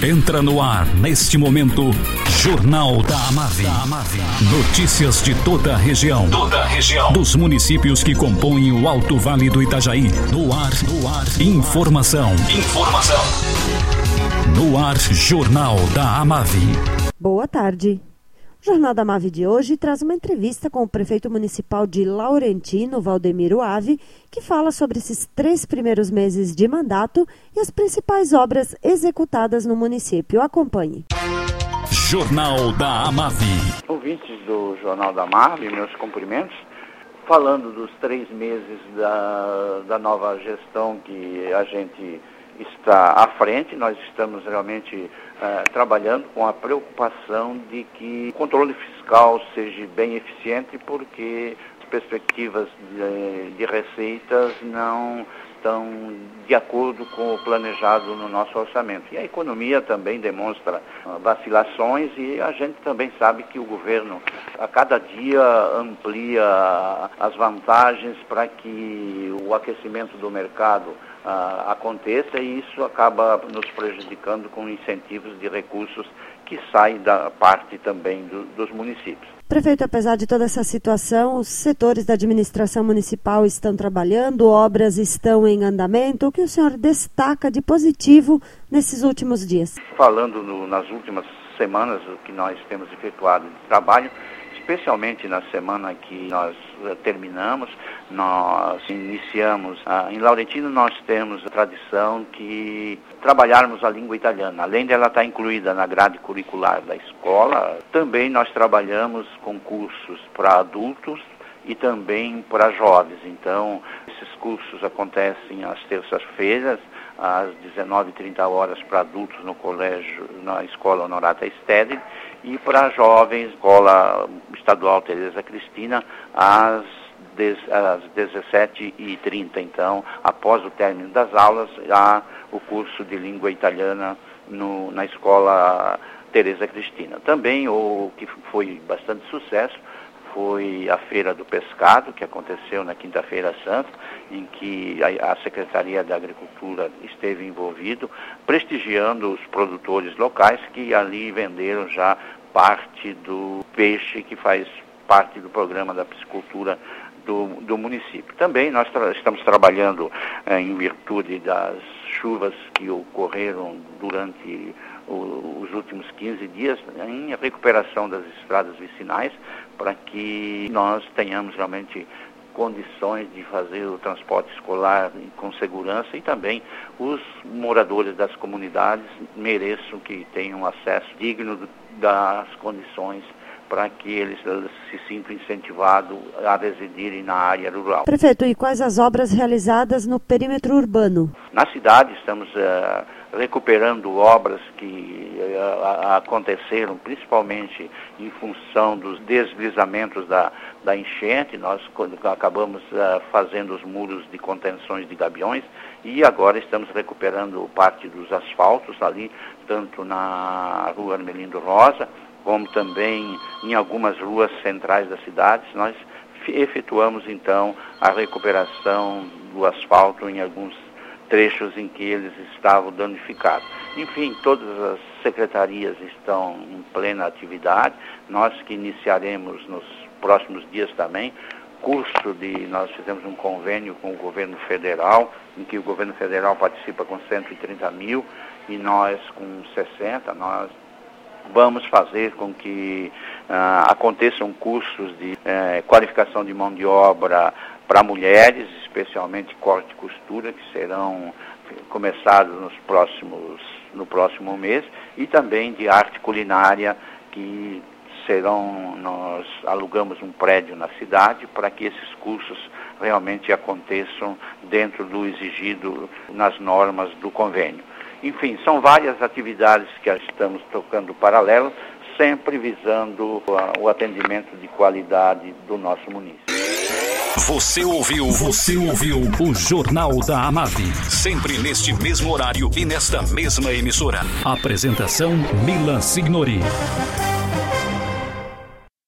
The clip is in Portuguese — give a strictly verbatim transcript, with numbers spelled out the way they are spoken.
Entra no ar, neste momento, Jornal da Amave. Notícias de toda a região. Toda a região. Dos municípios que compõem o Alto Vale do Itajaí. No ar, no ar. Informação. Informação. No ar, Jornal da Amave. Boa tarde. O Jornal da Amave de hoje traz uma entrevista com o prefeito municipal de Laurentino, Valdemiro Ave, que fala sobre esses três primeiros meses de mandato e as principais obras executadas no município. Acompanhe. Jornal da Amave. Ouvintes do Jornal da Amave, meus cumprimentos. Falando dos três meses da, da nova gestão que a gente está à frente, nós estamos realmente uh, trabalhando com a preocupação de que o controle fiscal seja bem eficiente, porque as perspectivas de, de receitas não estão de acordo com o planejado no nosso orçamento. E a economia também demonstra uh, vacilações, e a gente também sabe que o governo a cada dia amplia as vantagens para que o aquecimento do mercado Uh, aconteça, e isso acaba nos prejudicando com incentivos de recursos que saem da parte também do, dos municípios. Prefeito, apesar de toda essa situação, os setores da administração municipal estão trabalhando, obras estão em andamento. O que o senhor destaca de positivo nesses últimos dias? Falando no, nas últimas semanas, o que nós temos efetuado de trabalho, especialmente na semana que nós uh, terminamos, nós iniciamos, uh, em Laurentino nós temos a tradição que trabalharmos a língua italiana, além dela estar incluída na grade curricular da escola, também nós trabalhamos com cursos para adultos e também para jovens. Então, esses cursos acontecem às terças-feiras, às dezenove e trinta horas para adultos no colégio, na Escola Honorata Stedley, e para jovens, Escola Estadual Tereza Cristina, às, às dezessete e trinta. Então, após o término das aulas, há o curso de língua italiana no, na Escola Tereza Cristina. Também o que foi bastante sucesso foi a Feira do Pescado, que aconteceu na Quinta-feira Santa, em que a, a Secretaria da Agricultura esteve envolvido, prestigiando os produtores locais que ali venderam já parte do peixe que faz parte do programa da piscicultura do, do município. Também nós tra- estamos trabalhando eh, em virtude das chuvas que ocorreram durante os últimos quinze dias, em recuperação das estradas vicinais, para que nós tenhamos realmente condições de fazer o transporte escolar com segurança, e também os moradores das comunidades mereçam que tenham acesso digno das condições para que eles se sintam incentivados a residirem na área rural. Prefeito, e quais as obras realizadas no perímetro urbano? Na cidade estamos uh, recuperando obras que uh, aconteceram principalmente em função dos deslizamentos da, da enchente. Nós acabamos uh, fazendo os muros de contenções de gabiões, e agora estamos recuperando parte dos asfaltos ali, tanto na rua Armelindo Rosa, como também em algumas ruas centrais da cidade. Nós efetuamos então a recuperação do asfalto em alguns trechos em que eles estavam danificados. Enfim, todas as secretarias estão em plena atividade. Nós que iniciaremos nos próximos dias também curso de, nós fizemos um convênio com o governo federal, em que o governo federal participa com cento e trinta mil e nós com sessenta. Nós vamos fazer com que uh, aconteçam cursos de uh, qualificação de mão de obra para mulheres, especialmente corte e costura, que serão começados nos próximos, no próximo mês, e também de arte culinária, que serão, nós alugamos um prédio na cidade para que esses cursos realmente aconteçam dentro do exigido nas normas do convênio. Enfim, são várias atividades que estamos tocando paralelo, sempre visando o atendimento de qualidade do nosso município. Você ouviu, você ouviu o Jornal da Amave, sempre neste mesmo horário e nesta mesma emissora. Apresentação Milan Signori.